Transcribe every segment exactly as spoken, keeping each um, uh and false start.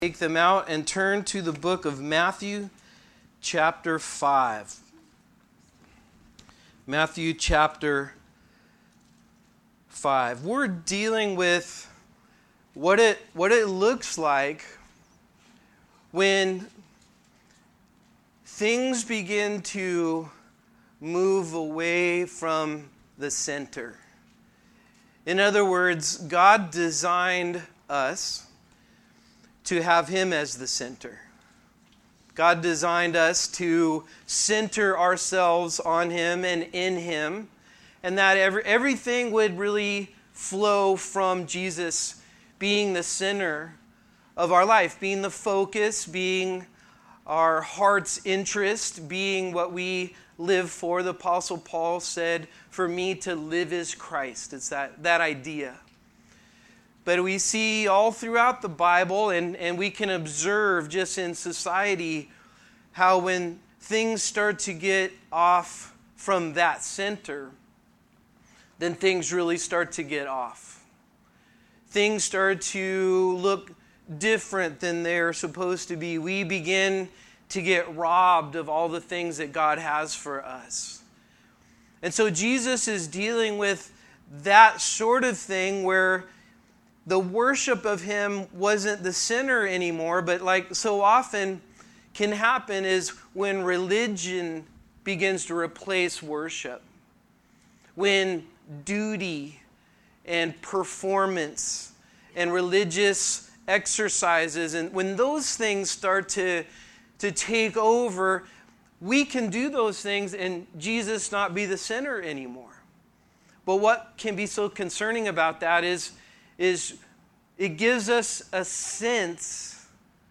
Take them out and turn to the book of Matthew chapter five. Matthew chapter five. We're dealing with what it what it looks like when things begin to move away from the center. In other words, God designed us to have Him as the center. God designed us to center ourselves on Him and in Him, and that every, everything would really flow from Jesus being the center of our life, being the focus, being our heart's interest, being what we live for. The Apostle Paul said, "For me to live is Christ." It's that, that idea. But we see all throughout the Bible, and, and we can observe just in society, how when things start to get off from that center, then things really start to get off. Things start to look different than they're supposed to be. We begin to get robbed of all the things that God has for us. And so Jesus is dealing with that sort of thing where the worship of Him wasn't the center anymore, but like so often can happen is when religion begins to replace worship. When duty and performance and religious exercises, and when those things start to, to take over, we can do those things and Jesus not be the center anymore. But what can be so concerning about that is is it gives us a sense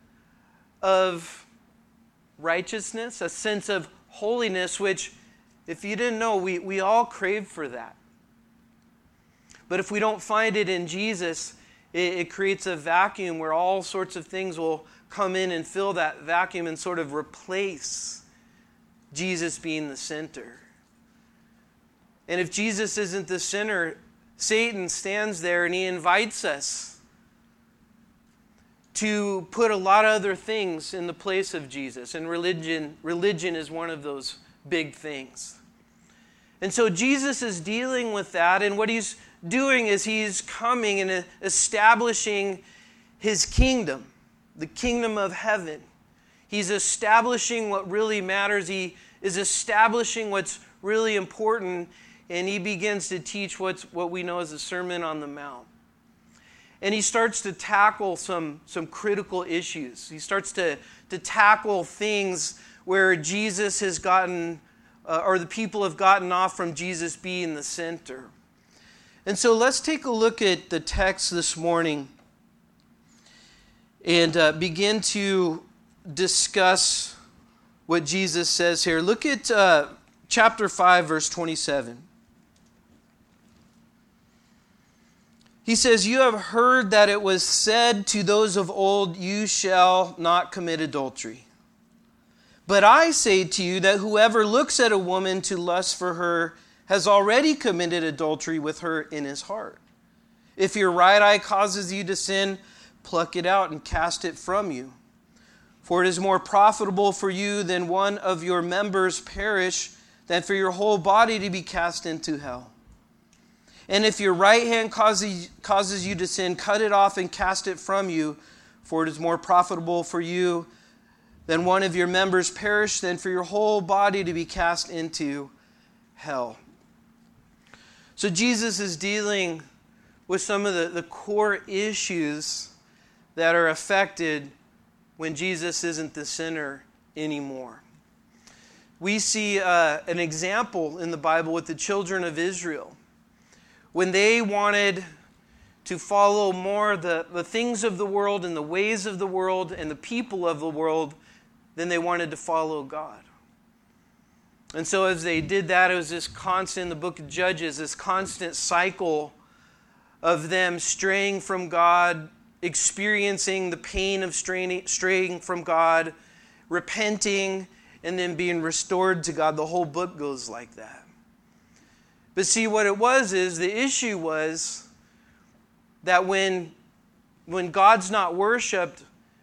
of righteousness, a sense of holiness, which, if you didn't know, we, we all crave for that. But if we don't find it in Jesus, it, it creates a vacuum where all sorts of things will come in and fill that vacuum and sort of replace Jesus being the center. And if Jesus isn't the center, Satan stands there and he invites us to put a lot of other things in the place of Jesus. And religion, religion is one of those big things. And so Jesus is dealing with that, and what He's doing is He's coming and establishing His kingdom, the kingdom of heaven. He's establishing what really matters. He is establishing what's really important. And He begins to teach what's, what we know as the Sermon on the Mount. And He starts to tackle some, some critical issues. He starts to, to tackle things where Jesus has gotten, uh, or the people have gotten off from Jesus being the center. And so let's take a look at the text this morning and uh, begin to discuss what Jesus says here. Look at uh, chapter five, verse twenty-seven. He says, "You have heard that it was said to those of old, 'You shall not commit adultery.' But I say to you that whoever looks at a woman to lust for her has already committed adultery with her in his heart. If your right eye causes you to sin, pluck it out and cast it from you. For it is more profitable for you than one of your members perish than for your whole body to be cast into hell. And if your right hand causes, causes you to sin, cut it off and cast it from you, for it is more profitable for you than one of your members perish than for your whole body to be cast into hell." So Jesus is dealing with some of the, the core issues that are affected when Jesus isn't the center anymore. We see uh, an example in the Bible with the children of Israel. When they wanted to follow more the, the things of the world and the ways of the world and the people of the world than they wanted to follow God. And so as they did that, it was this constant, in the book of Judges, this constant cycle of them straying from God, experiencing the pain of straying, straying from God, repenting, and then being restored to God. The whole book goes like that. But see, what it was is, the issue was that when, when God's not worshipped,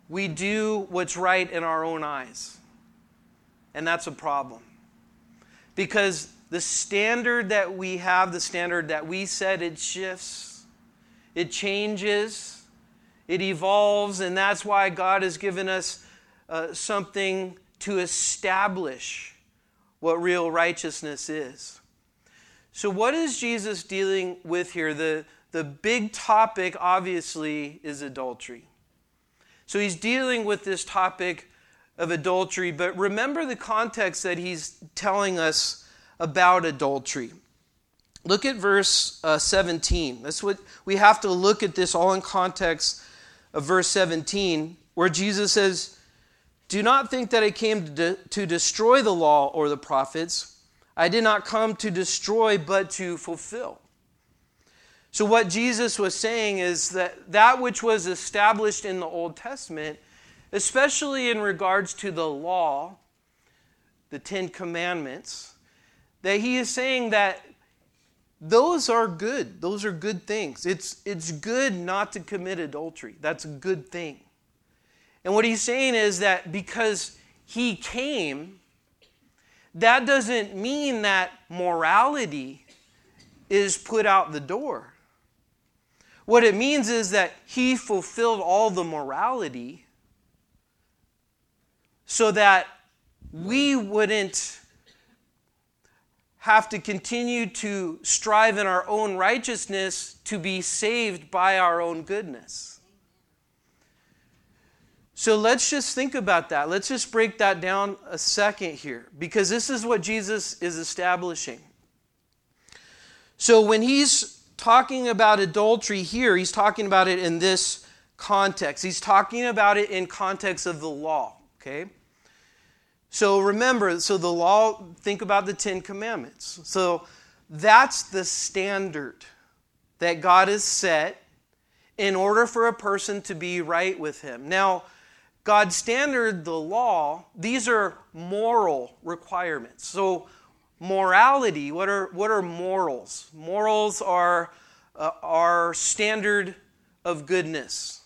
we do what's right in our own eyes. And that's a problem. Because the standard that we have, the standard that we set, it shifts, it changes, it evolves, and that's why God has given us uh, something to establish what real righteousness is. So what is Jesus dealing with here? The, the big topic, obviously, is adultery. So he's dealing with this topic of adultery, but remember the context that he's telling us about adultery. Look at verse uh, seventeen. That's what we have to look at this all in context of verse seventeen, where Jesus says, "Do not think that I came to, de- to destroy the law or the prophets. I did not come to destroy, but to fulfill." So what Jesus was saying is that that which was established in the Old Testament, especially in regards to the law, the Ten Commandments, that he is saying that those are good. Those are good things. It's, it's good not to commit adultery. That's a good thing. And what he's saying is that because he came, that doesn't mean that morality is put out the door. What it means is that he fulfilled all the morality so that we wouldn't have to continue to strive in our own righteousness to be saved by our own goodness. So let's just think about that. Let's just break that down a second here, because this is what Jesus is establishing. So when he's talking about adultery here, he's talking about it in this context. He's talking about it in context of the law, okay? So remember, so the law, think about the Ten Commandments. So that's the standard that God has set in order for a person to be right with him. Now, God's standard, the law, these are moral requirements. So morality, what are what are morals? Morals are uh, our standard of goodness.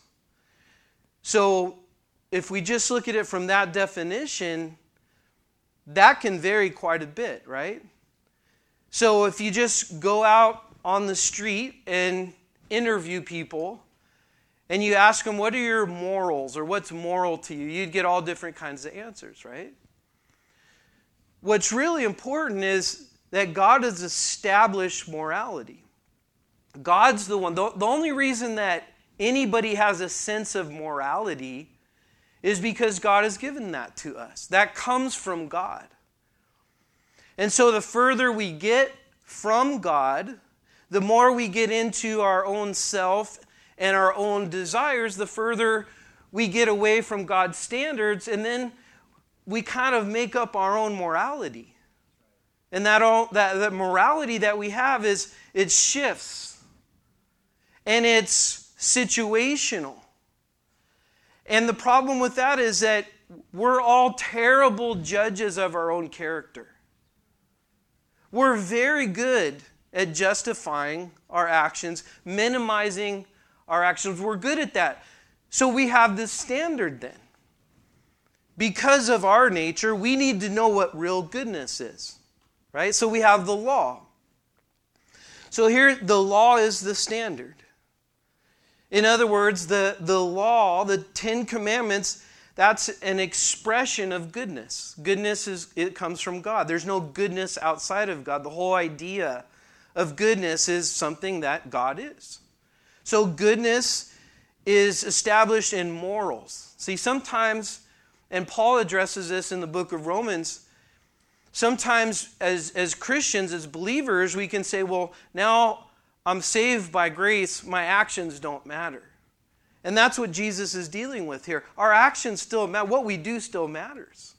So if we just look at it from that definition, that can vary quite a bit, right? So if you just go out on the street and interview people and you ask them, what are your morals or what's moral to you? You'd get all different kinds of answers, right? What's really important is that God has established morality. God's the one. The, the only reason that anybody has a sense of morality is because God has given that to us. That comes from God. And so the further we get from God, the more we get into our own self and our own desires, the further we get away from God's standards, and then we kind of make up our own morality. And that, all, that, that morality that we have is, it shifts. And it's situational. And the problem with that is that we're all terrible judges of our own character. We're very good at justifying our actions, minimizing our actions. We're good at that. So we have this standard then. Because of our nature, we need to know what real goodness is. Right? So we have the law. So here, the law is the standard. In other words, the, the law, the Ten Commandments, that's an expression of goodness. Goodness is it comes from God. There's no goodness outside of God. The whole idea of goodness is something that God is. So goodness is established in morals. See, sometimes, and Paul addresses this in the book of Romans, sometimes as, as Christians, as believers, we can say, well, now I'm saved by grace, my actions don't matter. And that's what Jesus is dealing with here. Our actions still matter. What we do still matters.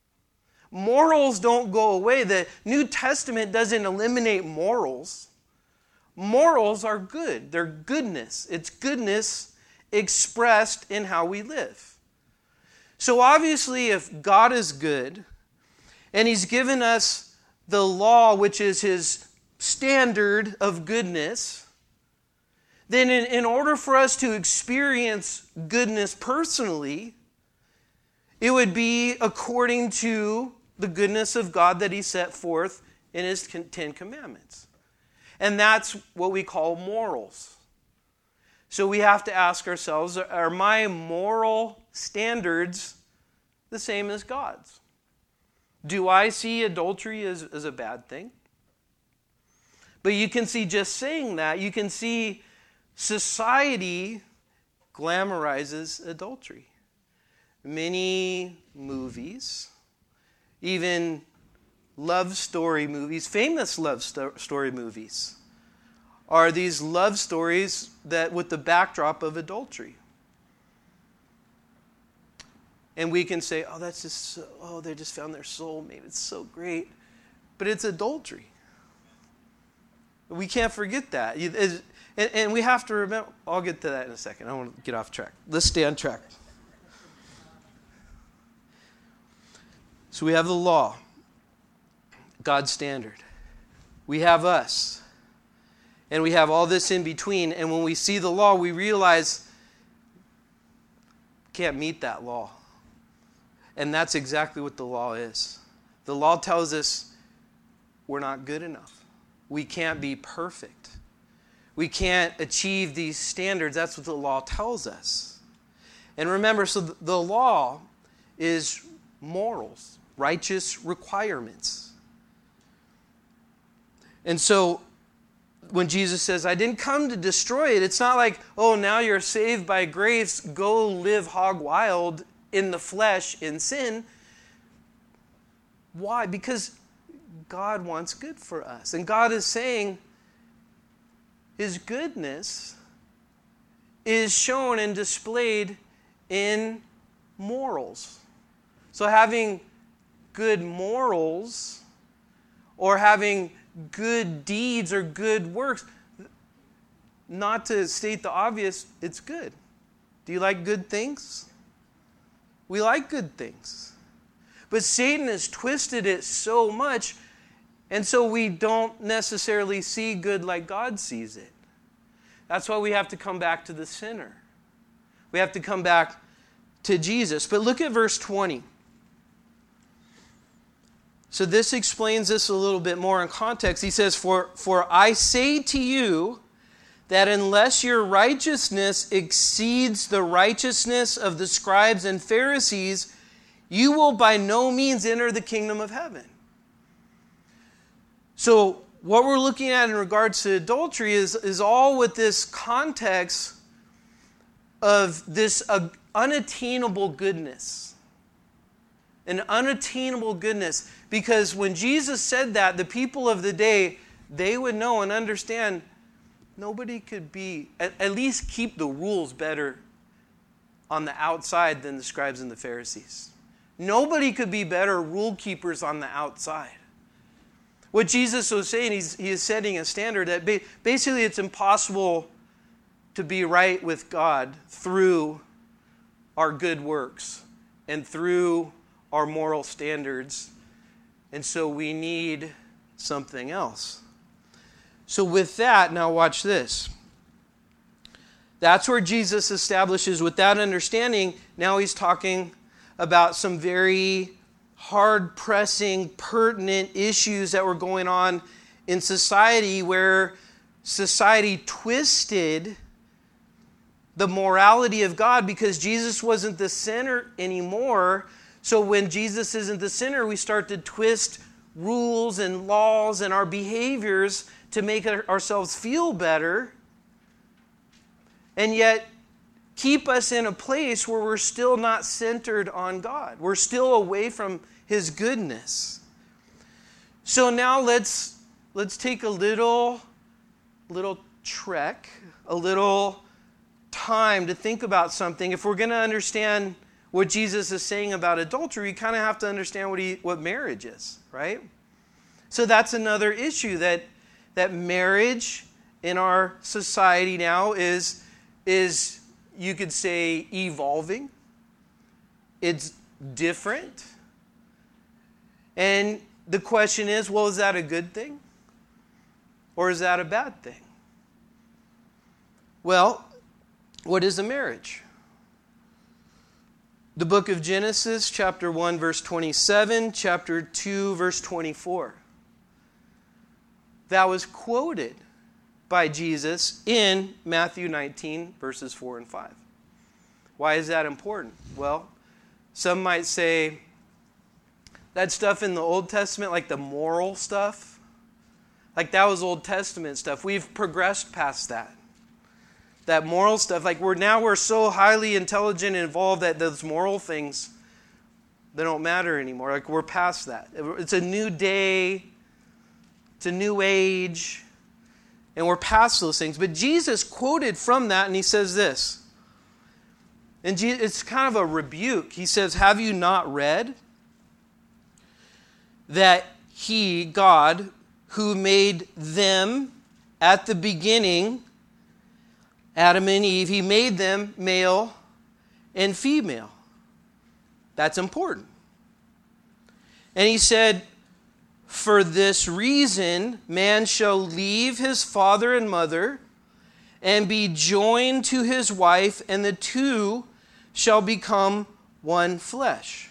Morals don't go away. The New Testament doesn't eliminate morals. Morals are good. They're goodness. It's goodness expressed in how we live. So obviously, if God is good, and He's given us the law, which is His standard of goodness, then in, in order for us to experience goodness personally, it would be according to the goodness of God that he set forth in his Ten Commandments. And that's what we call morals. So we have to ask ourselves, are my moral standards the same as God's? Do I see adultery as, as a bad thing? But you can see, just saying that, you can see society glamorizes adultery. Many movies, even love story movies, famous love sto- story movies, are these love stories that with the backdrop of adultery. And we can say, oh, that's just, so, oh, they just found their soulmate. It's so great. But it's adultery. We can't forget that. And, and we have to remember, I'll get to that in a second. I don't want to get off track. Let's stay on track. So we have the law, God's standard. We have us. And we have all this in between. And when we see the law, we realize we can't meet that law. And that's exactly what the law is. The law tells us we're not good enough. We can't be perfect. We can't achieve these standards. That's what the law tells us. And remember, so the law is morals, righteous requirements. And so when Jesus says, I didn't come to destroy it, it's not like, oh, now you're saved by grace, go live hog wild in the flesh, in sin. Why? Because God wants good for us. And God is saying his goodness is shown and displayed in morals. So having good morals or having good deeds or good works, not to state the obvious, it's good. Do you like good things? We like good things. But Satan has twisted it so much, and so we don't necessarily see good like God sees it. That's why we have to come back to the sinner. We have to come back to Jesus. But look at verse twenty. So this explains this a little bit more in context. He says, For, for I say to you that unless your righteousness exceeds the righteousness of the scribes and Pharisees, you will by no means enter the kingdom of heaven. So what we're looking at in regards to adultery is, is all with this context of this uh, unattainable goodness. An unattainable goodness. Because when Jesus said that, the people of the day, they would know and understand nobody could be, at, at least keep the rules better on the outside than the scribes and the Pharisees. Nobody could be better rule keepers on the outside. What Jesus was saying, he's, he is setting a standard that ba- basically it's impossible to be right with God through our good works and through our moral standards. And so we need something else. So with that, now watch this. That's where Jesus establishes, with that understanding, now he's talking about some very hard-pressing, pertinent issues that were going on in society, where society twisted the morality of God because Jesus wasn't the center anymore. So when Jesus isn't the center, we start to twist rules and laws and our behaviors to make ourselves feel better, and yet keep us in a place where we're still not centered on God. We're still away from his goodness. So now let's let's take a little little trek, a little time to think about something. If we're going to understand what Jesus is saying about adultery, you kind of have to understand what he, what marriage is, right? So that's another issue, that that marriage in our society now is, is you could say, evolving. It's different. And the question is, well, is that a good thing? Or is that a bad thing? Well, what is a marriage? The book of Genesis, chapter one, verse twenty-seven, chapter two, verse twenty-four. That was quoted by Jesus in Matthew nineteen, verses four and five. Why is that important? Well, some might say that stuff in the Old Testament, like the moral stuff, like that was Old Testament stuff. We've progressed past that. That moral stuff, like we're now we're so highly intelligent and involved that those moral things, they don't matter anymore. Like we're past that. It's a new day. It's a new age. And we're past those things. But Jesus quoted from that and he says this. And it's kind of a rebuke. He says, have you not read that he, God, who made them at the beginning, Adam and Eve, he made them male and female. That's important. And he said, for this reason, man shall leave his father and mother and be joined to his wife, and the two shall become one flesh.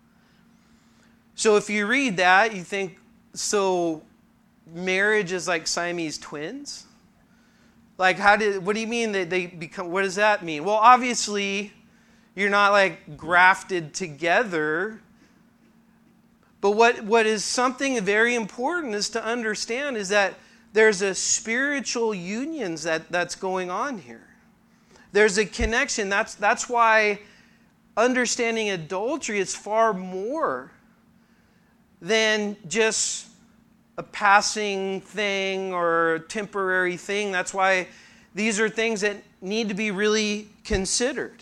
So if you read that, you think, so marriage is like Siamese twins? Like, how did, what do you mean that they become, what does that mean? Well, obviously, you're not like grafted together. But what, what is something very important is to understand is that there's a spiritual union that, that's going on here. There's a connection. That's, that's why understanding adultery is far more than just a passing thing or a temporary thing. That's why these are things that need to be really considered.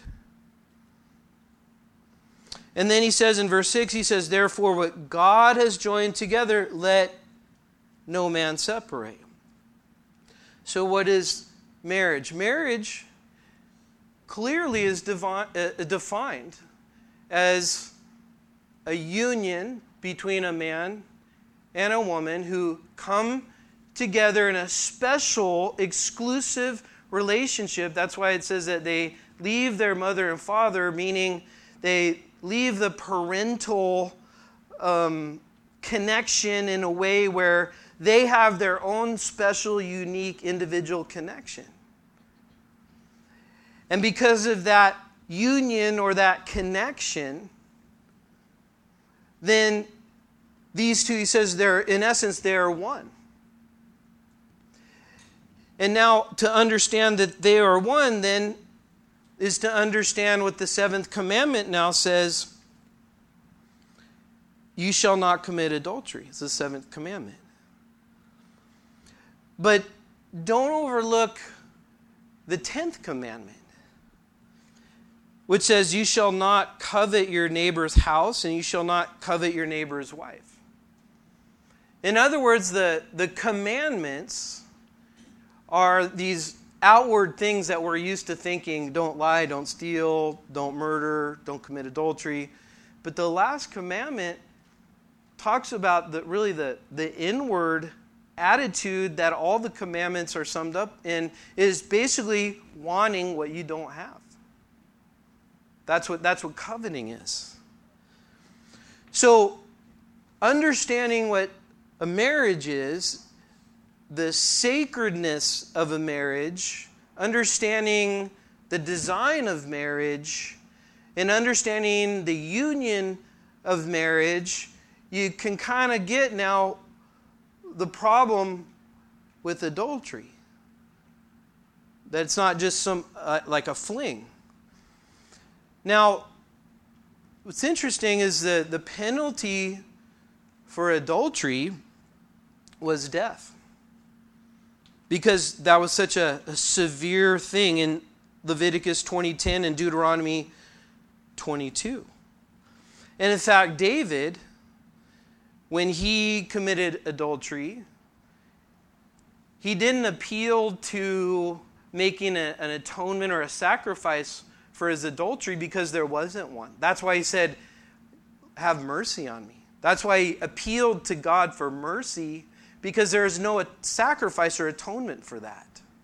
And then he says in verse six, he says, therefore what God has joined together, let no man separate. So what is marriage? Marriage clearly is devi- uh, defined as a union between a man and a woman who come together in a special, exclusive relationship. That's why it says that they leave their mother and father, meaning they leave the parental um, connection in a way where they have their own special, unique, individual connection. And because of that union or that connection, then these two, he says, they're, in essence, they are one. And now, to understand that they are one, then, is to understand what the seventh commandment now says. You shall not commit adultery. It's the seventh commandment. But don't overlook the tenth commandment, which says, you shall not covet your neighbor's house, and you shall not covet your neighbor's wife. In other words, the, the commandments are these outward things that we're used to thinking, don't lie, don't steal, don't murder, don't commit adultery. But the last commandment talks about the, really the, the inward attitude that all the commandments are summed up in, is basically wanting what you don't have. That's what, that's what coveting is. So, understanding what a marriage is, the sacredness of a marriage, understanding the design of marriage, and understanding the union of marriage, you can kind of get now the problem with adultery. That it's not just some uh, like a fling. Now, what's interesting is that the penalty for adultery was death. Because that was such a, a severe thing in Leviticus twenty ten and Deuteronomy twenty-two. And in fact, David, when he committed adultery, he didn't appeal to making a, an atonement or a sacrifice for his adultery because there wasn't one. That's why he said, have mercy on me. That's why he appealed to God for mercy, because there is no sacrifice or atonement for that.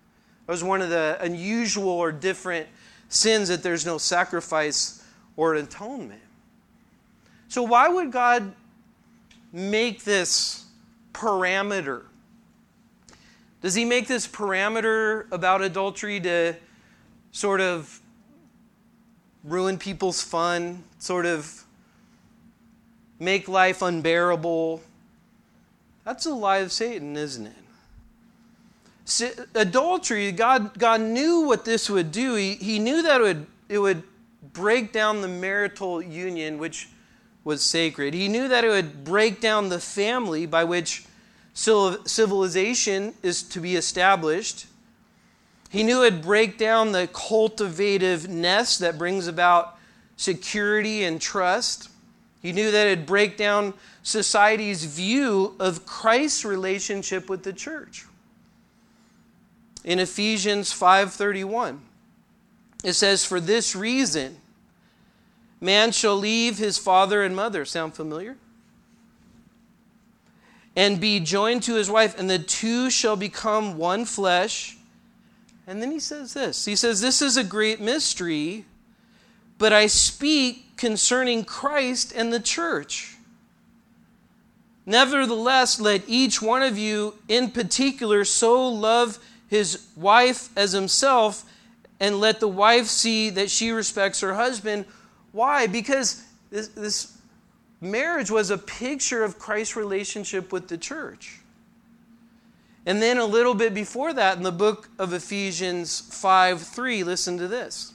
It was one of the unusual or different sins that there's no sacrifice or atonement. So why would God make this parameter? Does he make this parameter about adultery to sort of ruin people's fun, sort of make life unbearable? That's a lie of Satan, isn't it? See, adultery, God, God knew what this would do. He, he knew that it would, it would break down the marital union, which was sacred. He knew that it would break down the family by which civilization is to be established. He knew it would break down the cultivative nest that brings about security and trust. He knew that it would break down society's view of Christ's relationship with the church. In Ephesians five thirty-one, it says, "For this reason, man shall leave his father and mother." Sound familiar? "And be joined to his wife, and the two shall become one flesh." And then he says this. He says, "This is a great mystery, but I speak concerning Christ and the church. Nevertheless, let each one of you in particular so love his wife as himself, and let the wife see that she respects her husband." Why? Because this, this marriage was a picture of Christ's relationship with the church. And then a little bit before that, in the book of Ephesians five three, listen to this.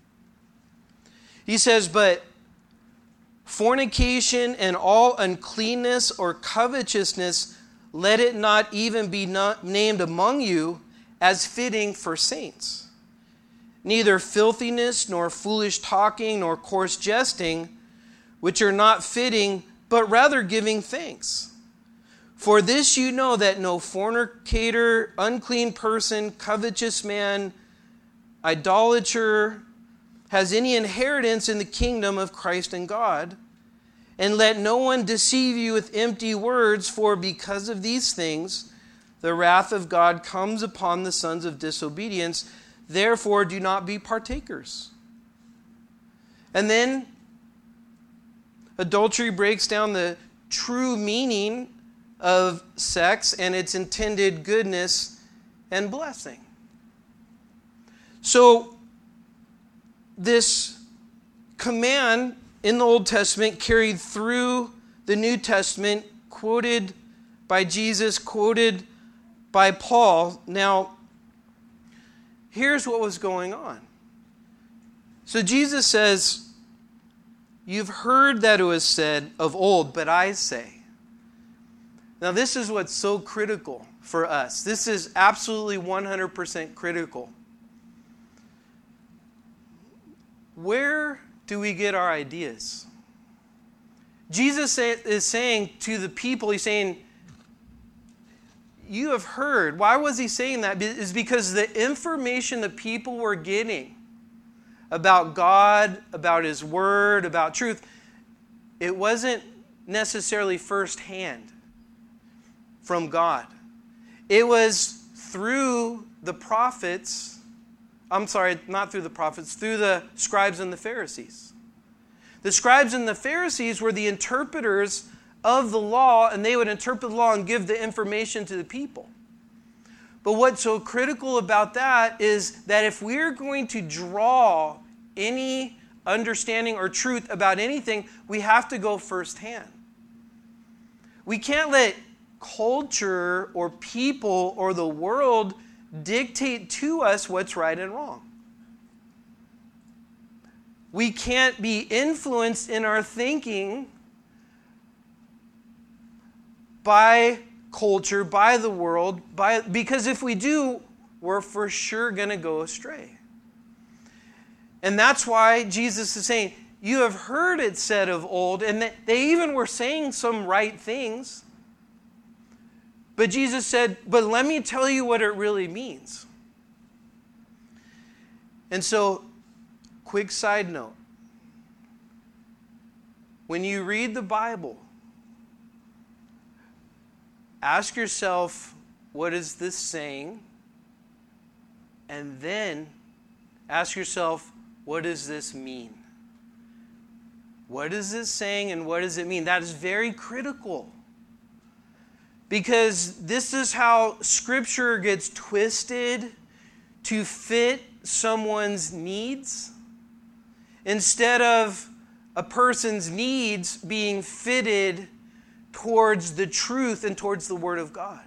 He says, "But fornication and all uncleanness or covetousness, let it not even be not named among you as fitting for saints. Neither filthiness, nor foolish talking, nor coarse jesting, which are not fitting, but rather giving thanks. For this you know, that no fornicator, unclean person, covetous man, idolater has any inheritance in the kingdom of Christ and God. And let no one deceive you with empty words, for because of these things the wrath of God comes upon the sons of disobedience. Therefore do not be partakers." And then adultery breaks down the true meaning of sex and its intended goodness and blessing. So this command in the Old Testament carried through the New Testament, quoted by Jesus, quoted by Paul. Now, here's what was going on. So Jesus says, "You've heard that it was said of old, but I say." Now, this is what's so critical for us. This is absolutely one hundred percent critical. Where do we get our ideas? Jesus is saying to the people, he's saying, you have heard. Why was he saying that? It's because the information the people were getting about God, about his word, about truth, it wasn't necessarily firsthand from God. It was through the prophets. I'm sorry, not through the prophets, through the scribes and the Pharisees. The scribes and the Pharisees were the interpreters of the law, and they would interpret the law and give the information to the people. But what's so critical about that is that if we're going to draw any understanding or truth about anything, we have to go firsthand. We can't let culture or people or the world dictate to us what's right and wrong. We can't be influenced in our thinking by culture, by the world, by because if we do, we're for sure going to go astray. And that's why Jesus is saying, you have heard it said of old, and they even were saying some right things. But Jesus said, but let me tell you what it really means. And so, quick side note. When you read the Bible, ask yourself, what is this saying? And then ask yourself, what does this mean? What is this saying and what does it mean? That is very critical. Because this is how Scripture gets twisted to fit someone's needs, instead of a person's needs being fitted towards the truth and towards the Word of God.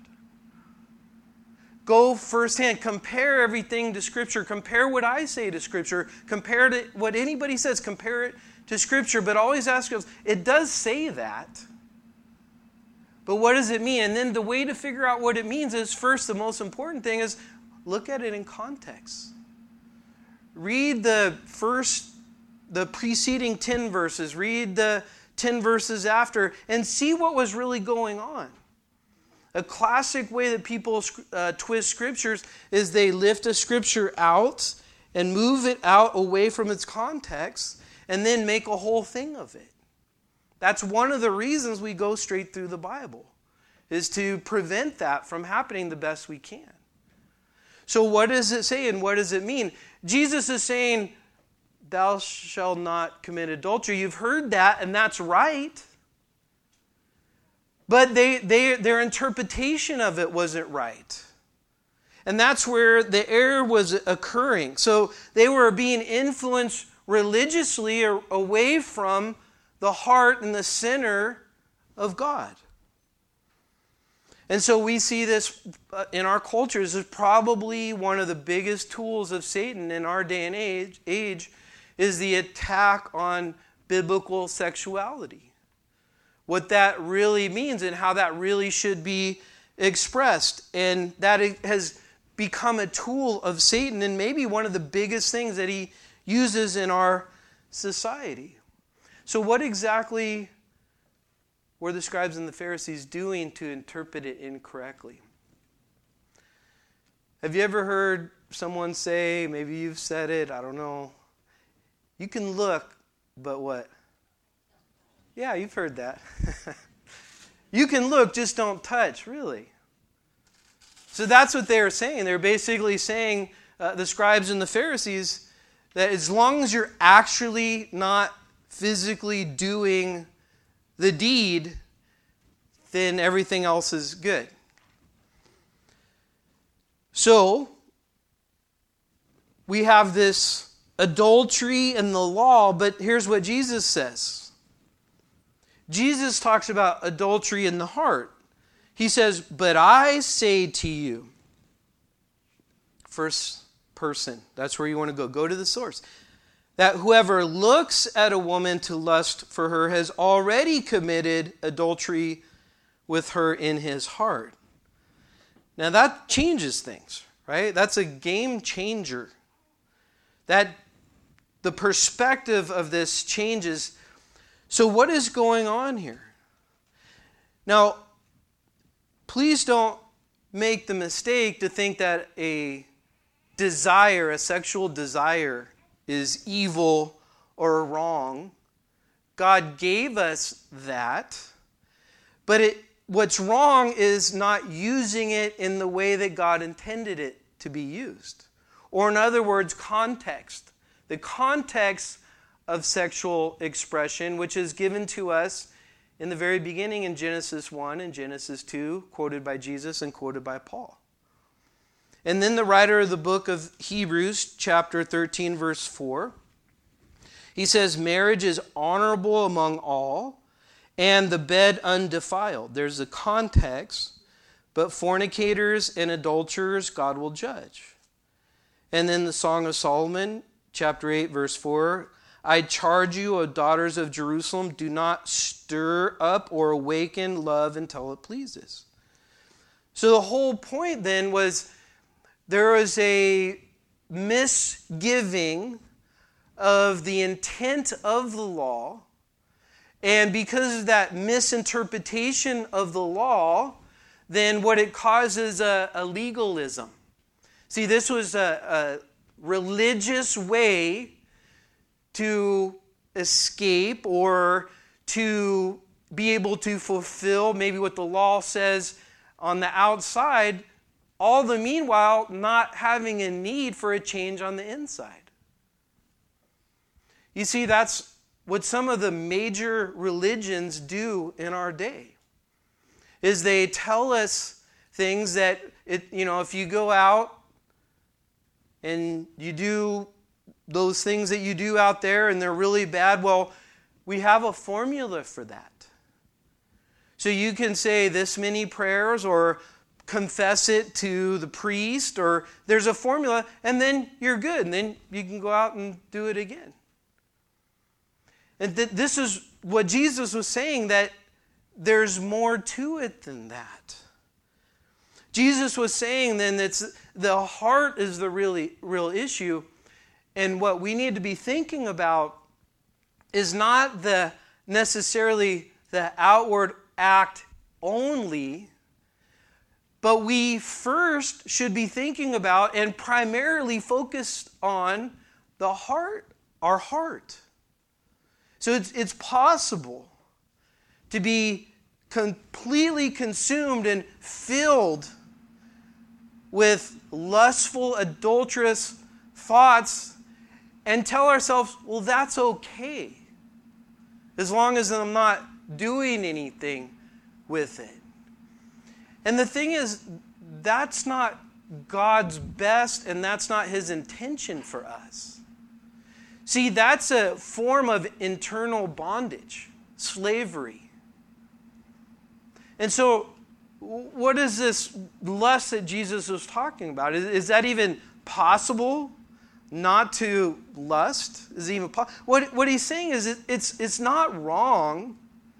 Go firsthand. Compare everything to Scripture. Compare what I say to Scripture. Compare to what anybody says. Compare it to Scripture. But always ask yourself, it does say that. But what does it mean? And then the way to figure out what it means is, first, the most important thing is look at it in context. Read the first, the preceding ten verses. Read the ten verses after and see what was really going on. A classic way that people uh, twist scriptures is they lift a scripture out and move it out away from its context and then make a whole thing of it. That's one of the reasons we go straight through the Bible, is to prevent that from happening the best we can. So what does it say and what does it mean? Jesus is saying, thou shalt not commit adultery. You've heard that, and that's right. But they, they, their interpretation of it wasn't right. And that's where the error was occurring. So they were being influenced religiously away from the heart and the center of God. And so we see this in our culture. This is probably one of the biggest tools of Satan in our day and age, age is the attack on biblical sexuality. What that really means and how that really should be expressed. And that it has become a tool of Satan and maybe one of the biggest things that he uses in our society. So what exactly were the scribes and the Pharisees doing to interpret it incorrectly? Have you ever heard someone say, maybe you've said it, I don't know, you can look, but what? Yeah, you've heard that. You can look, just don't touch, really. So that's what they were saying. They're basically saying, uh, the scribes and the Pharisees, that as long as you're actually not physically doing the deed, then everything else is good. So, we have this adultery in the law, but here's what Jesus says. Jesus talks about adultery in the heart. He says, but I say to you, first person, that's where you want to go. Go to the source. That whoever looks at a woman to lust for her has already committed adultery with her in his heart. Now that changes things, right? That's a game changer. That the perspective of this changes. So what is going on here? Now, please don't make the mistake to think that a desire, a sexual desire, is evil or wrong. God gave us that. But it, what's wrong is not using it in the way that God intended it to be used. Or in other words, context. The context of sexual expression, which is given to us in the very beginning in Genesis one and Genesis two, quoted by Jesus and quoted by Paul. And then the writer of the book of Hebrews, chapter thirteen, verse four, he says, marriage is honorable among all, and the bed undefiled. There's a context, but fornicators and adulterers God will judge. And then the Song of Solomon, chapter eight, verse four, I charge you, O daughters of Jerusalem, do not stir up or awaken love until it pleases. So the whole point then was there was a misgiving of the intent of the law, and because of that misinterpretation of the law, then what it causes a, a legalism. See, this was a, a religious way to escape or to be able to fulfill maybe what the law says on the outside, all the meanwhile not having a need for a change on the inside. You see, that's what some of the major religions do in our day, is they tell us things that, it, you know, if you go out and you do those things that you do out there and they're really bad, well, we have a formula for that. So you can say this many prayers or confess it to the priest, or there's a formula, and then you're good. And then you can go out and do it again. And th- this is what Jesus was saying, that there's more to it than that. Jesus was saying then that the heart is the really real issue. And what we need to be thinking about is not the necessarily the outward act only, but we first should be thinking about and primarily focused on the heart, our heart. So it's, it's possible to be completely consumed and filled with lustful, adulterous thoughts and tell ourselves, well, that's okay, as long as I'm not doing anything with it. And the thing is, that's not God's best, and that's not His intention for us. See, that's a form of internal bondage, slavery. And so, what is this lust that Jesus was talking about? Is, is that even possible? Not to lust? Is it even po- what what he's saying is it, it's it's not wrong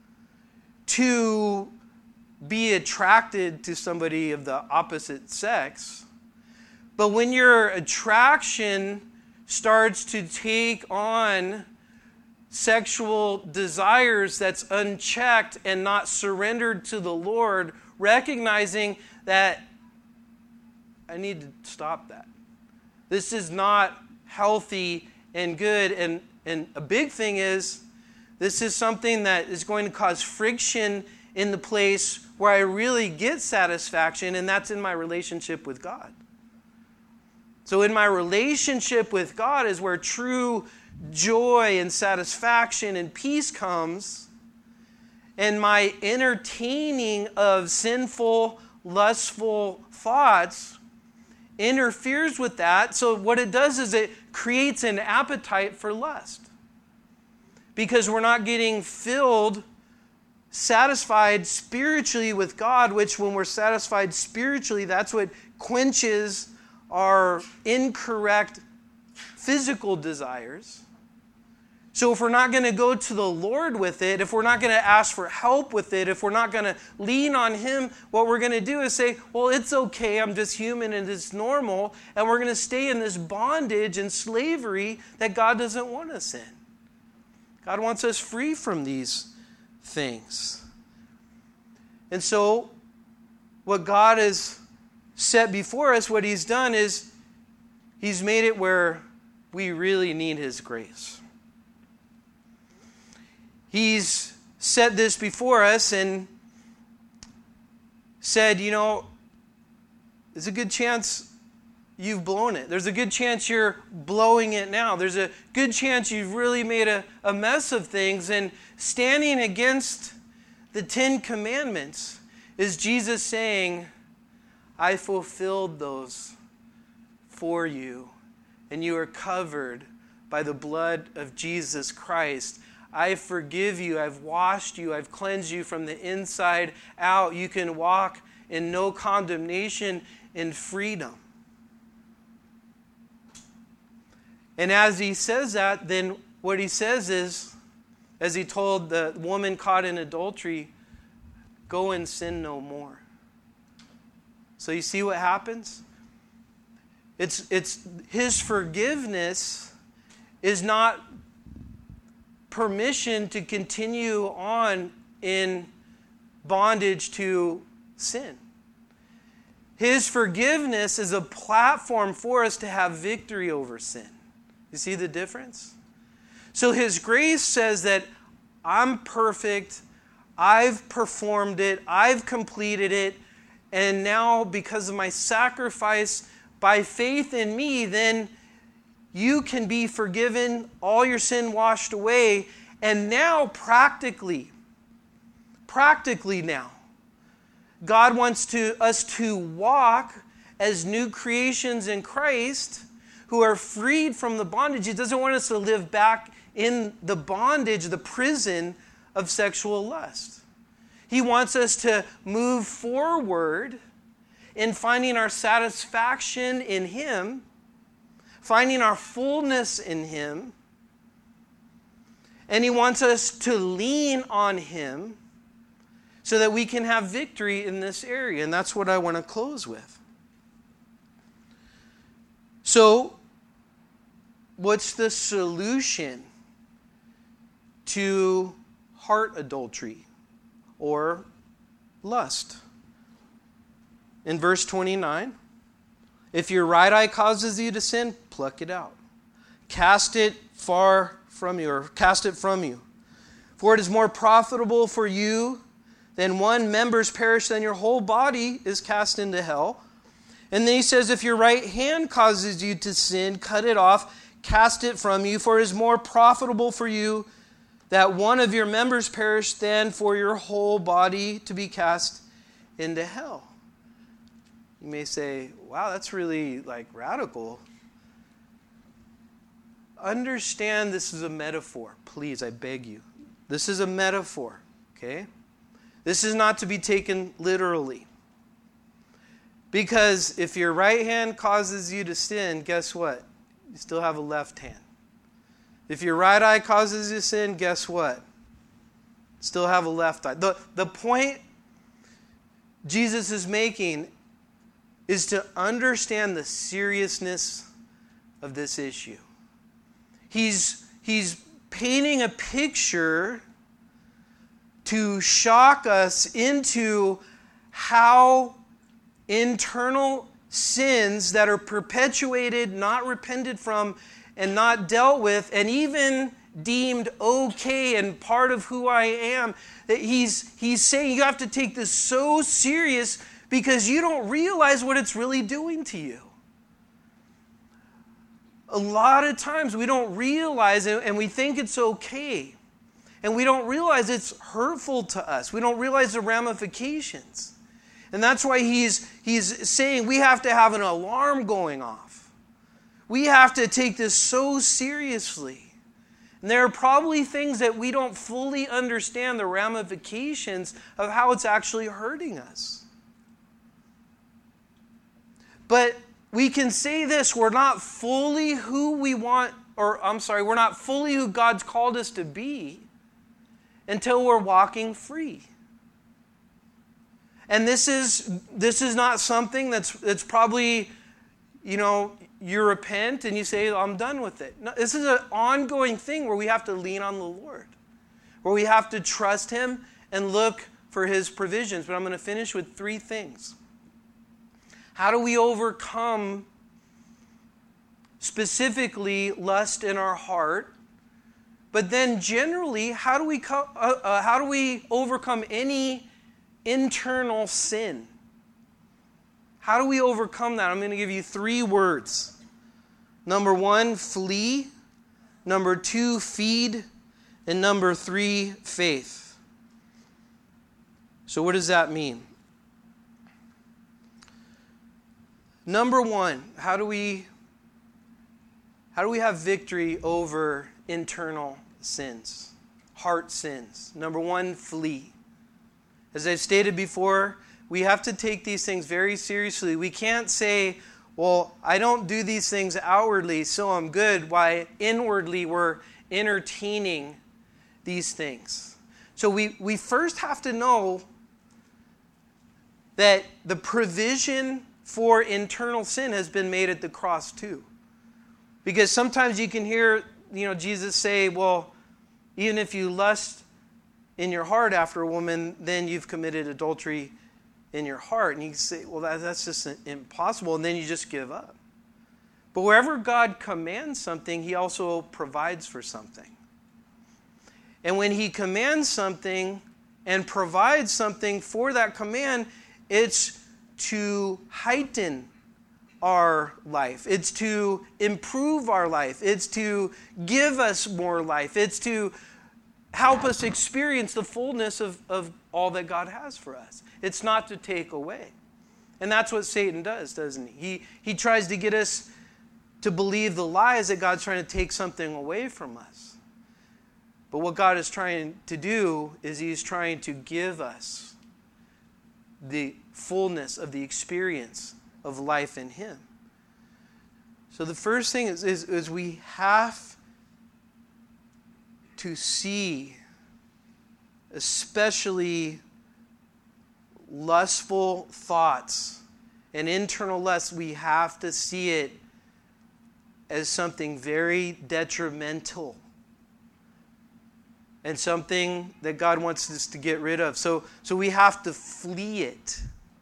to be attracted to somebody of the opposite sex, but when your attraction starts to take on sexual desires that's unchecked and not surrendered to the Lord, recognizing that I need to stop that. This is not healthy and good. And, and a big thing is, this is something that is going to cause friction in the place where I really get satisfaction, and that's in my relationship with God. So in my relationship with God is where true joy and satisfaction and peace comes, and my entertaining of sinful, lustful thoughts interferes with that. So what it does is it creates an appetite for lust. Because we're not getting filled, satisfied spiritually with God, which when we're satisfied spiritually, that's what quenches our incorrect physical desires. So if we're not going to go to the Lord with it, if we're not going to ask for help with it, if we're not going to lean on Him, what we're going to do is say, well, it's okay, I'm just human and it's normal, and we're going to stay in this bondage and slavery that God doesn't want us in. God wants us free from these things. And so what God has set before us, what He's done is He's made it where we really need His grace. He's set this before us and said, you know, there's a good chance you've blown it. There's a good chance you're blowing it now. There's a good chance you've really made a, a mess of things. And standing against the Ten Commandments is Jesus saying, I fulfilled those for you, and you are covered by the blood of Jesus Christ. I forgive you, I've washed you, I've cleansed you from the inside out. You can walk in no condemnation, in freedom. And as he says that, then what he says is, as he told the woman caught in adultery, go and sin no more. So you see what happens? It's, it's his forgiveness is not permission to continue on in bondage to sin. His forgiveness is a platform for us to have victory over sin. You see the difference? So His grace says that I'm perfect, I've performed it, I've completed it, and now because of my sacrifice by faith in me, then you can be forgiven, all your sin washed away, and now practically, practically now, God wants to, us to walk as new creations in Christ who are freed from the bondage. He doesn't want us to live back in the bondage, the prison of sexual lust. He wants us to move forward in finding our satisfaction in Him, finding our fullness in Him, and He wants us to lean on Him so that we can have victory in this area. And that's what I want to close with. So, what's the solution to heart adultery or lust? In verse twenty-nine, if your right eye causes you to sin, pluck it out. Cast it far from you, or cast it from you. For it is more profitable for you than one member's perish than your whole body is cast into hell. And then he says, if your right hand causes you to sin, cut it off, cast it from you. For it is more profitable for you that one of your members perish than for your whole body to be cast into hell. You may say, wow, that's really like radical. Understand this is a metaphor. Please, I beg you. This is a metaphor, okay? This is not to be taken literally. Because if your right hand causes you to sin, guess what? You still have a left hand. If your right eye causes you to sin, guess what? Still have a left eye. The, the point Jesus is making is to understand the seriousness of this issue. He's, he's painting a picture to shock us into how internal sins that are perpetuated, not repented from, and not dealt with, and even deemed okay and part of who I am, that he's, he's saying you have to take this so serious because you don't realize what it's really doing to you. A lot of times we don't realize it and we think it's okay. And we don't realize it's hurtful to us. We don't realize the ramifications. And that's why he's, he's saying we have to have an alarm going off. We have to take this so seriously. And there are probably things that we don't fully understand the ramifications of how it's actually hurting us. But we can say this, we're not fully who we want, or I'm sorry, we're not fully who God's called us to be until we're walking free. And this is this is not something that's that's probably, you know, you repent and you say, I'm done with it. No, this is an ongoing thing where we have to lean on the Lord, where we have to trust Him and look for His provisions. But I'm going to finish with three things. How do we overcome specifically lust in our heart? But then generally, how do we co- uh, uh, how do we overcome any internal sin? How do we overcome that? I'm going to give you three words. Number one, flee. Number two, feed. And number three, faith. So what does that mean? Number one, how do we how do we have victory over internal sins, heart sins? Number one, flee. As I've stated before, we have to take these things very seriously. We can't say, well, I don't do these things outwardly, so I'm good, while inwardly we're entertaining these things. So we, we first have to know that the provision for internal sin has been made at the cross too. Because sometimes you can hear, you know, Jesus say, well, even if you lust in your heart after a woman, then you've committed adultery in your heart. And you say, well, that, that's just impossible. And then you just give up. But wherever God commands something, He also provides for something. And when He commands something and provides something for that command, it's to heighten our life. It's to improve our life. It's to give us more life. It's to help us experience the fullness of, of all that God has for us. It's not to take away. And that's what Satan does, doesn't he? He, he tries to get us to believe the lies that God's trying to take something away from us. But what God is trying to do is He's trying to give us the fullness of the experience of life in Him. So the first thing is, is, is we have to see, especially lustful thoughts and internal lust, we have to see it as something very detrimental and something that God wants us to get rid of. So, so we have to flee it.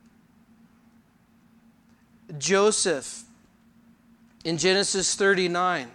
Joseph, in Genesis thirty-nine,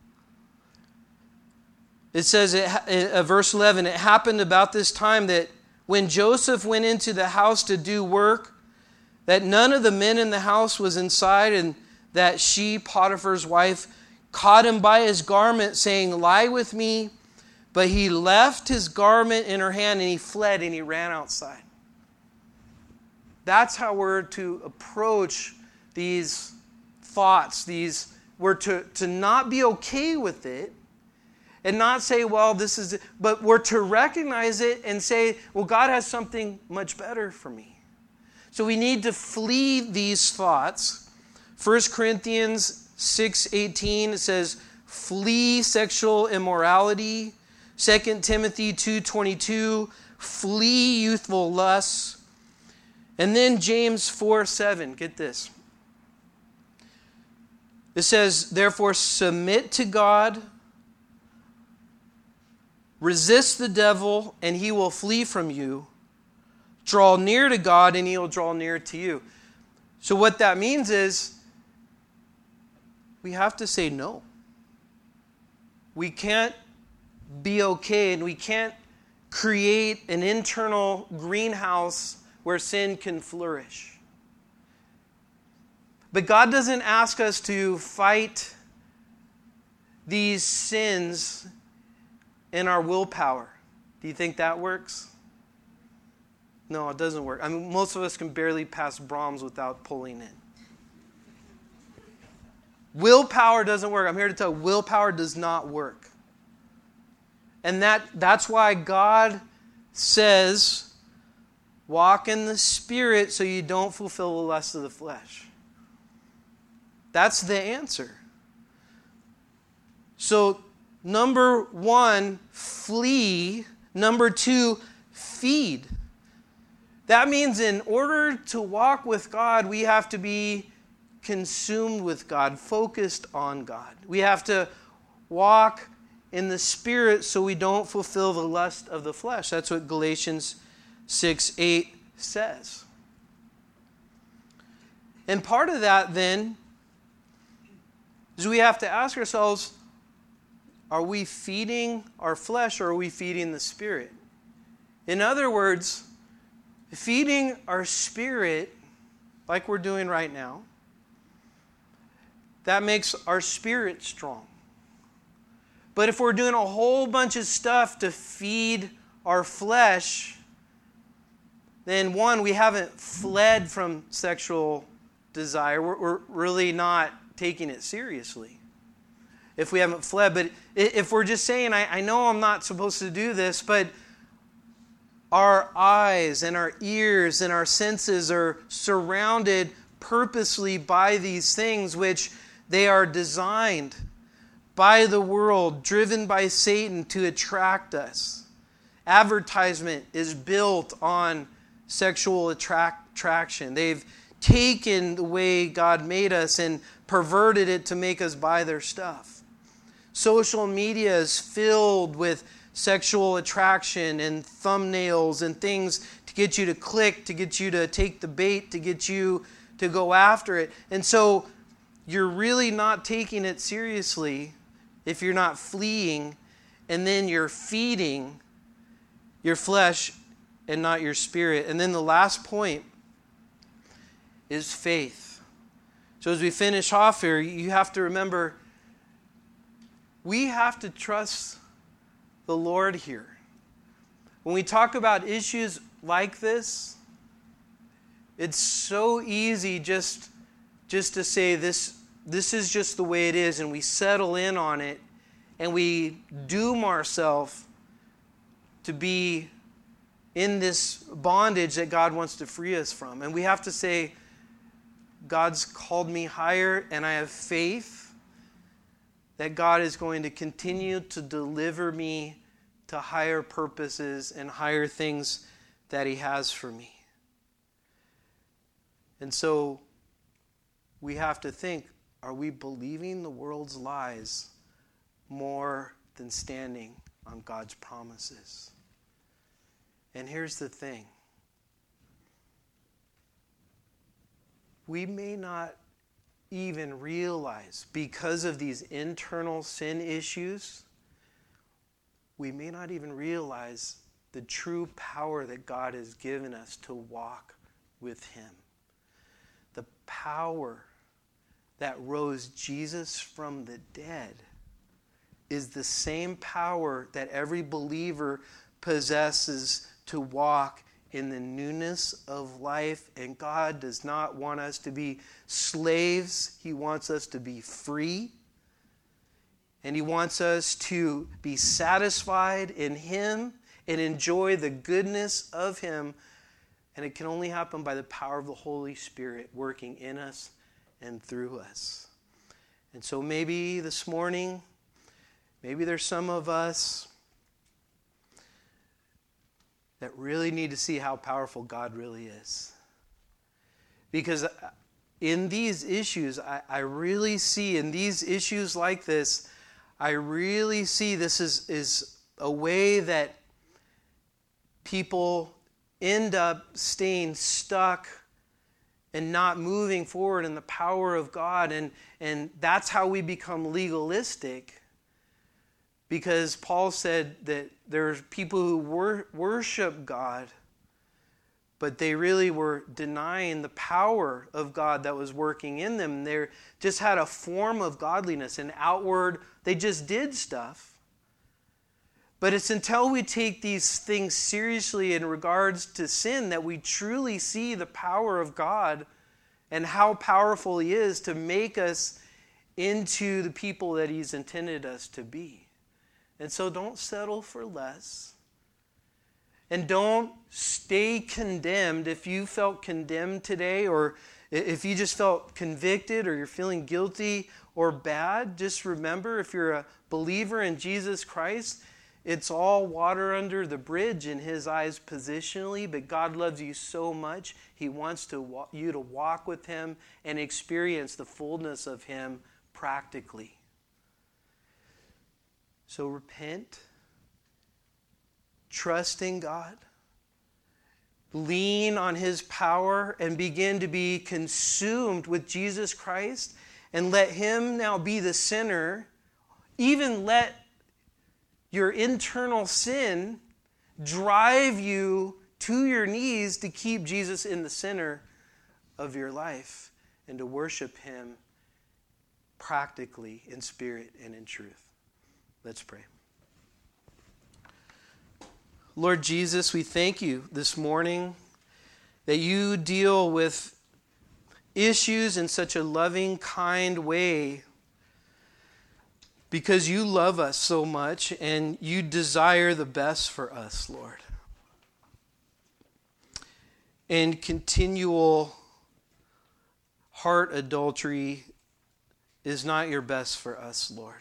it says, it, uh, verse eleven, it happened about this time that when Joseph went into the house to do work, that none of the men in the house was inside, and that she, Potiphar's wife, caught him by his garment, saying, "Lie with me." But he left his garment in her hand, and he fled, and he ran outside. That's how we're to approach these thoughts. These we're to, to not be okay with it, and not say, well, this is it. But we're to recognize it and say, well, God has something much better for me. So we need to flee these thoughts. First Corinthians six eighteen, it says, flee sexual immorality. Second Timothy two twenty-two, flee youthful lusts. And then James four seven, get this. It says, therefore submit to God, resist the devil, and he will flee from you. Draw near to God, and he will draw near to you. So what that means is, we have to say no. We can't be okay, and we can't create an internal greenhouse where sin can flourish. But God doesn't ask us to fight these sins in our willpower. Do you think that works? No, it doesn't work. I mean, most of us can barely pass Brahms without pulling in. Willpower doesn't work. I'm here to tell you, willpower does not work. And that, that's why God says, walk in the Spirit so you don't fulfill the lust of the flesh. That's the answer. So, number one, flee. Number two, feed. That means in order to walk with God, we have to be consumed with God, focused on God. We have to walk in the Spirit so we don't fulfill the lust of the flesh. That's what Galatians six eight says. And part of that then is we have to ask ourselves, are we feeding our flesh or are we feeding the Spirit? In other words, feeding our spirit, like we're doing right now, that makes our spirit strong. But if we're doing a whole bunch of stuff to feed our flesh, then one, we haven't fled from sexual desire. We're, we're really not taking it seriously if we haven't fled. But if we're just saying, I, I know I'm not supposed to do this, but our eyes and our ears and our senses are surrounded purposely by these things which they are designed by the world, driven by Satan to attract us. Advertisement is built on sexual attract- attraction. They've taken the way God made us and perverted it to make us buy their stuff. Social media is filled with sexual attraction and thumbnails and things to get you to click, to get you to take the bait, to get you to go after it. And so you're really not taking it seriously if you're not fleeing, and then you're feeding your flesh and not your spirit. And then the last point is faith. So as we finish off here, you have to remember, we have to trust the Lord here. When we talk about issues like this, it's so easy just, just to say this, this is just the way it is, and we settle in on it, and we doom ourselves to be in this bondage that God wants to free us from. And we have to say, God's called me higher, and I have faith that God is going to continue to deliver me to higher purposes and higher things that He has for me. And so we have to think, are we believing the world's lies more than standing on God's promises? And here's the thing. We may not even realize, because of these internal sin issues, we may not even realize the true power that God has given us to walk with Him. The power that rose Jesus from the dead is the same power that every believer possesses to walk in the newness of life. And God does not want us to be slaves. He wants us to be free. And He wants us to be satisfied in Him and enjoy the goodness of Him. And it can only happen by the power of the Holy Spirit working in us and through us. And so maybe this morning, maybe there's some of us that really need to see how powerful God really is. Because in these issues, I, I really see, in these issues like this, I really see this is, is a way that people end up staying stuck and not moving forward in the power of God. And, and that's how we become legalistic. Because Paul said that there's people who wor- worship God, but they really were denying the power of God that was working in them. They just had a form of godliness, an outward, they just did stuff. But it's until we take these things seriously in regards to sin that we truly see the power of God and how powerful He is to make us into the people that He's intended us to be. And so don't settle for less. And don't stay condemned. If you felt condemned today, or if you just felt convicted, or you're feeling guilty or bad, just remember, if you're a believer in Jesus Christ, it's all water under the bridge in His eyes positionally, but God loves you so much, He wants to wa- you to walk with Him and experience the fullness of Him practically. So repent, trust in God, lean on His power, and begin to be consumed with Jesus Christ, and let Him now be the center. Even let your internal sin drive you to your knees to keep Jesus in the center of your life and to worship Him practically in spirit and in truth. Let's pray. Lord Jesus, we thank You this morning that You deal with issues in such a loving, kind way, because You love us so much and You desire the best for us, Lord. And continual heart adultery is not Your best for us, Lord.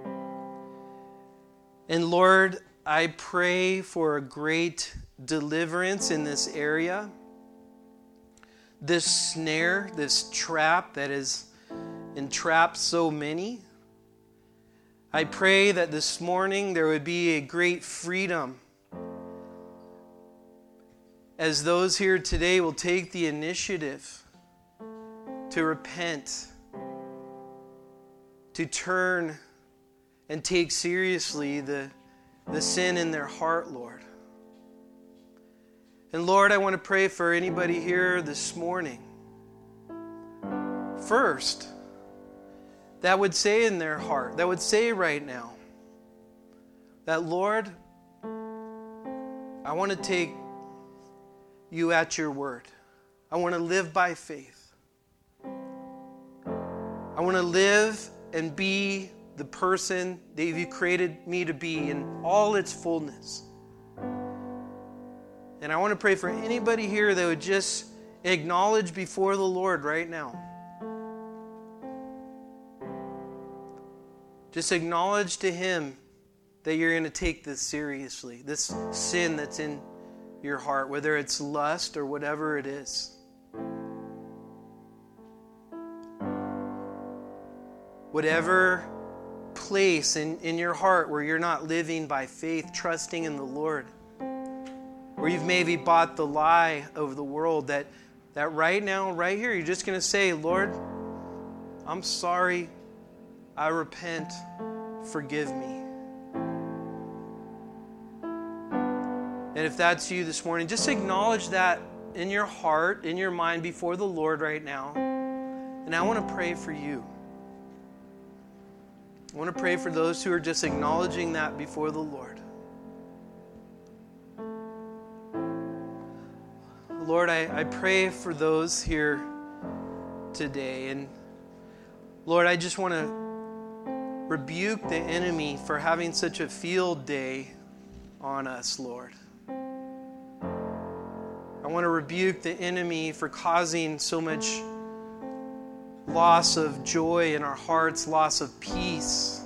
And Lord, I pray for a great deliverance in this area. This snare, this trap that has entrapped so many. I pray that this morning there would be a great freedom as those here today will take the initiative to repent, to turn and take seriously the, the sin in their heart, Lord. And Lord, I want to pray for anybody here this morning first that would say in their heart, that would say right now, that Lord, I want to take you at your word. I want to live by faith. I want to live and be the person that you created me to be in all its fullness. And I want to pray for anybody here that would just acknowledge before the Lord right now. Just acknowledge to Him that you're going to take this seriously, this sin that's in your heart, whether it's lust or whatever it is. Whatever place in, in your heart where you're not living by faith, trusting in the Lord, where you've maybe bought the lie of the world, that, that right now, right here, you're just going to say, Lord, I'm sorry, I repent, forgive me. And if that's you this morning, just acknowledge that in your heart, in your mind, before the Lord right now. And I want to pray for you. I want to pray for those who are just acknowledging that before the Lord. Lord, I, I pray for those here today. And Lord, I just want to rebuke the enemy for having such a field day on us, Lord. I want to rebuke the enemy for causing so much loss of joy in our hearts, loss of peace.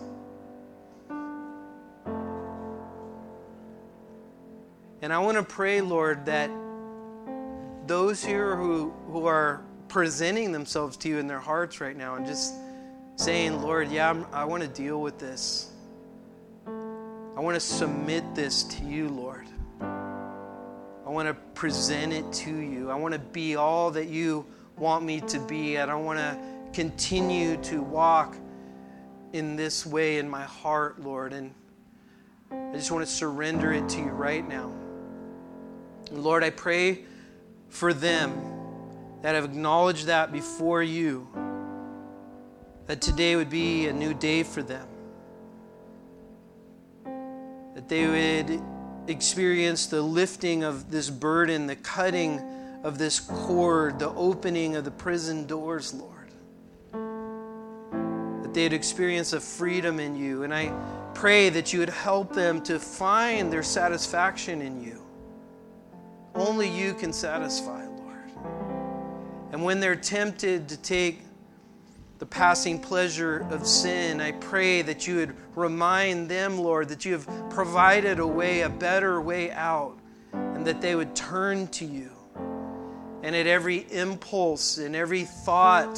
And I want to pray, Lord, that those here who, who are presenting themselves to you in their hearts right now and just saying, Lord, yeah, I'm, I want to deal with this. I want to submit this to you, Lord. I want to present it to you. I want to be all that you want me to be. I don't want to continue to walk in this way in my heart, Lord. And I just want to surrender it to you right now. And Lord, I pray for them that have acknowledged that before you, that today would be a new day for them. That they would experience the lifting of this burden, the cutting of this cord, the opening of the prison doors, Lord. That they'd experience a freedom in you. And I pray that you would help them to find their satisfaction in you. Only you can satisfy, Lord. And when they're tempted to take the passing pleasure of sin, I pray that you would remind them, Lord, that you have provided a way, a better way out, and that they would turn to you. And at every impulse and every thought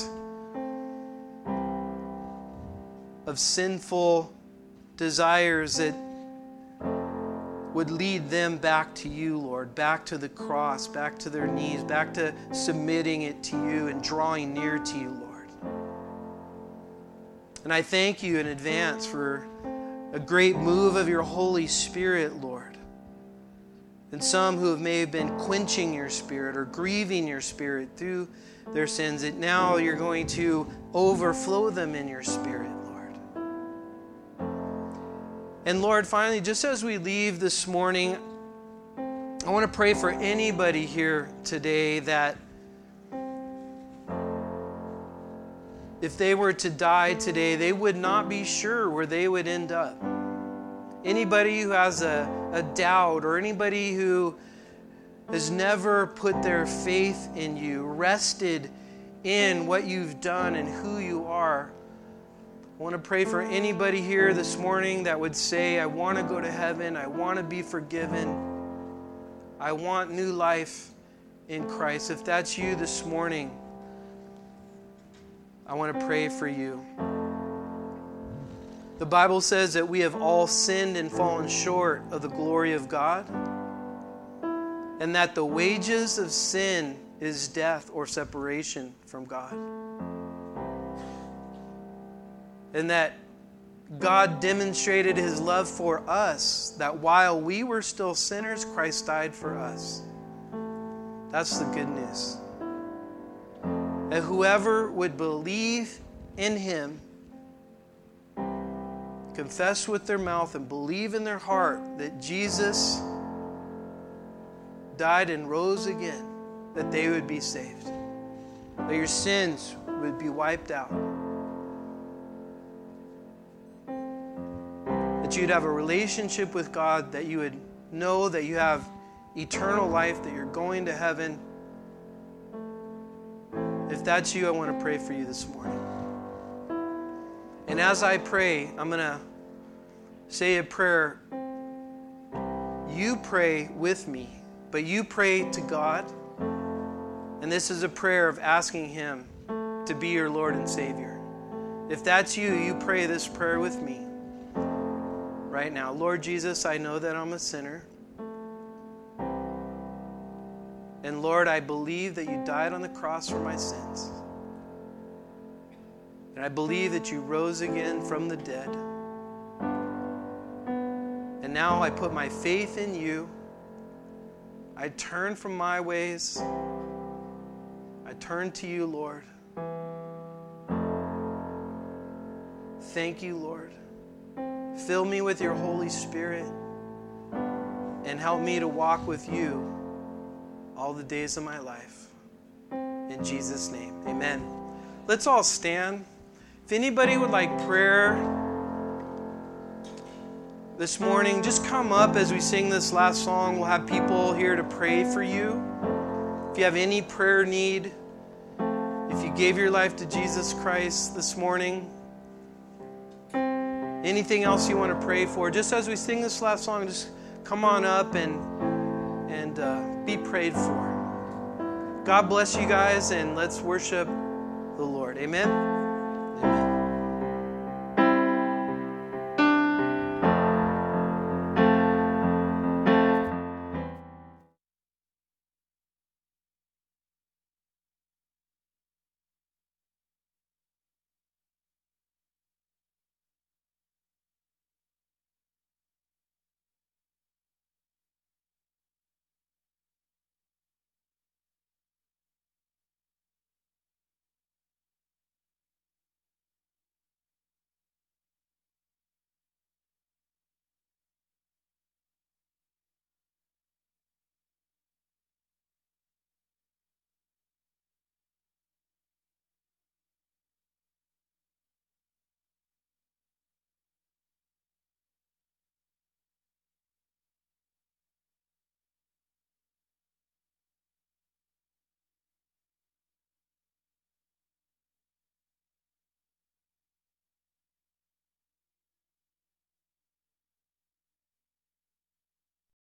of sinful desires that would lead them back to you, Lord, back to the cross, back to their knees, back to submitting it to you and drawing near to you, Lord. And I thank you in advance for a great move of your Holy Spirit, Lord. And some who have may have been quenching your Spirit or grieving your Spirit through their sins, that now you're going to overflow them in your Spirit, Lord. And Lord, finally, just as we leave this morning, I want to pray for anybody here today that if they were to die today, they would not be sure where they would end up. Anybody who has a, a doubt, or anybody who has never put their faith in you, rested in what you've done and who you are, I want to pray for anybody here this morning that would say, I want to go to heaven, I want to be forgiven, I want new life in Christ. If that's you this morning, I want to pray for you. The Bible says that we have all sinned and fallen short of the glory of God, and that the wages of sin is death or separation from God. And that God demonstrated His love for us, that while we were still sinners, Christ died for us. That's the good news. that whoever would believe in him, confess with their mouth and believe in their heart that Jesus died and rose again, that they would be saved. That your sins would be wiped out. That you'd have a relationship with God, that you would know that you have eternal life, that you're going to heaven. If that's you, I want to pray for you this morning. And as I pray, I'm going to say a prayer. You pray with me, but you pray to God. And this is a prayer of asking him to be your Lord and Savior. If that's you, you pray this prayer with me right now. Lord Jesus, I know that I'm a sinner. And Lord, I believe that you died on the cross for my sins. And I believe that you rose again from the dead. And now I put my faith in you. I turn from my ways. I turn to you, Lord. Thank you, Lord. Fill me with your Holy Spirit and help me to walk with you all the days of my life. In Jesus' name, amen. Let's all stand. If anybody would like prayer this morning, just come up as we sing this last song. We'll have people here to pray for you. If you have any prayer need, if you gave your life to Jesus Christ this morning, anything else you want to pray for, just as we sing this last song, just come on up and and uh, be prayed for. God bless you guys, and let's worship the Lord. Amen.